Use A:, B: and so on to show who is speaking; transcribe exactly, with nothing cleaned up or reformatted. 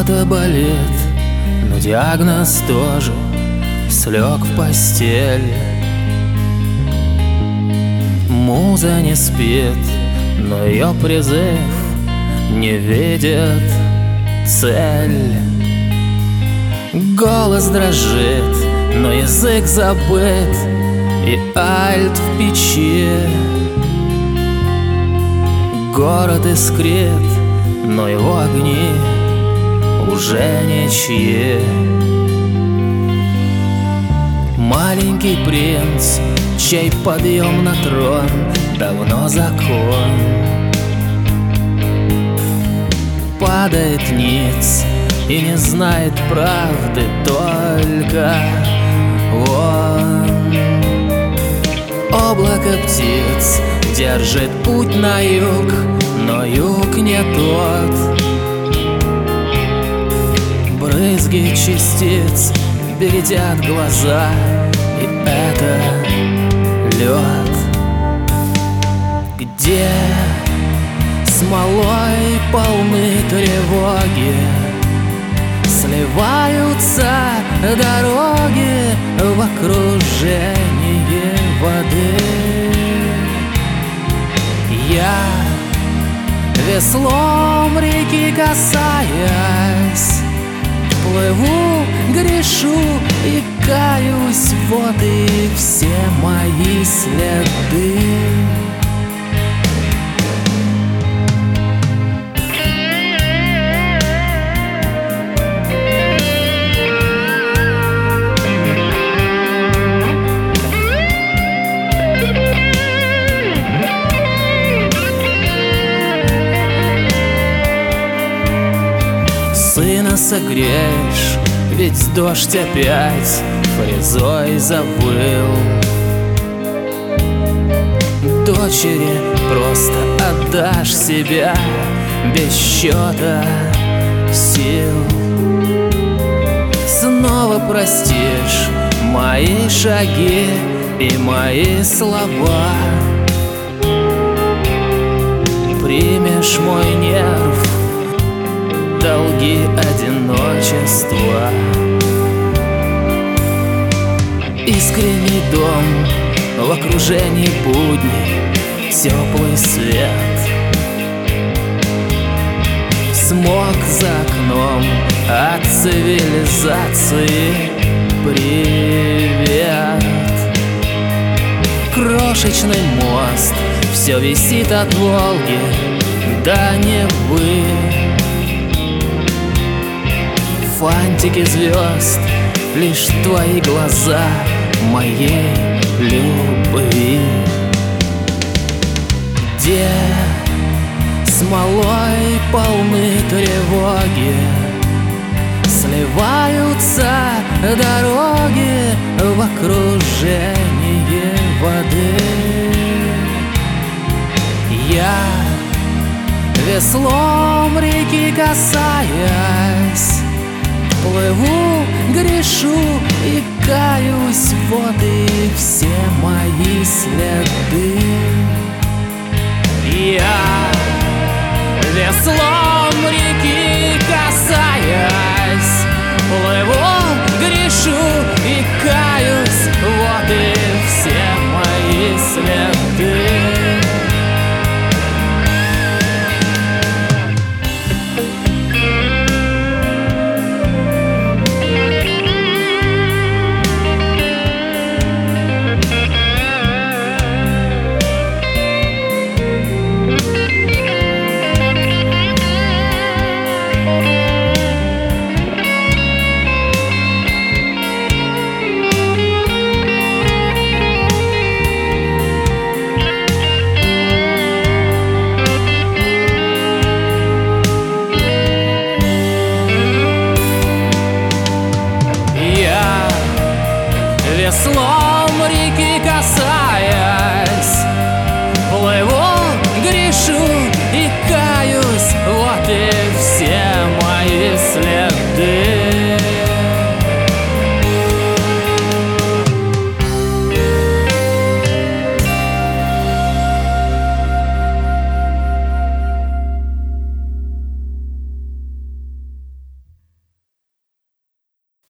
A: Что-то болит, но диагноз тоже. Слег в постель. Муза не спит, но ее призыв не видит цель. Голос дрожит, но язык забыт, и альт в печи. Город искрит, но его огни уже ничьи. Маленький принц, чей подъем на трон давно закон, падает ниц и не знает правды только он. Облако птиц держит путь на юг, но юг не тот. Брызги частиц бередят глаза, и это лед. Где смолой полны тревоги, сливаются дороги в окружении воды. Я веслом реки касаясь, плыву, грешу и каюсь, вот и все мои следы. Сына согреешь, ведь дождь опять фрезой завыл. Дочери просто отдашь себя без счета сил. Снова простишь мои шаги и мои слова. Примешь мой нерв, долги одиночества. Искренний дом в окружении будней, теплый свет. Смог за окном от цивилизации привет. Крошечный мост, все висит от Волги до Невы. Фантики звезд, лишь твои глаза моей любви. Где смолой полны тревоги, сливаются дороги в окружении воды. Я веслом реки касаясь, плыву, грешу и каюсь, вот и все мои следы. Я веслом реки касаясь, плыву, грешу и каюсь, вот и все мои следы. Веслом реки касаясь, плыву, грешу